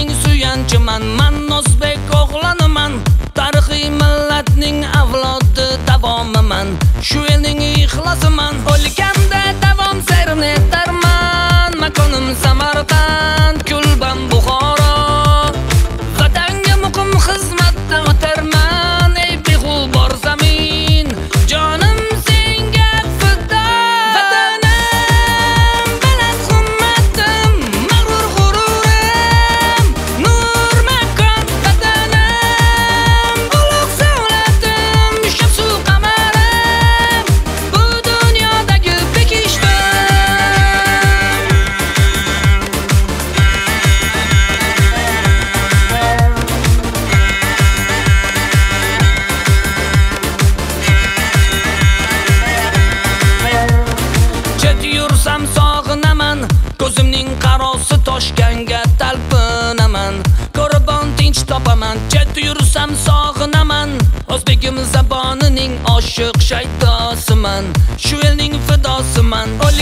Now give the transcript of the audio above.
elning suyanchiman, man o'zbek o'g'loniman, tarixiy millatning avlodi davomiman, shu elning ixlosiman, o'lganda davom seyrini etarman, makonim Samarqand, Kulban Buxoro, vatanga muqim xizmatda o'tarman, ey beg'ubor zamin, jonim senga fido. Vatanim baland himmatim, mag'rur g'ururim, nur makon vatanim, ulug' savlatim, shamsu qamarim, bu dunyodagi bekishdim. Chet yursam sog'inaman, ko'zimning qarosi toshganga talpinaman, ko'ribon tinch topaman. Chet yursam sog'inaman, o'zbegim zabonining oshiq shaydosiman, shu elning fidosiman.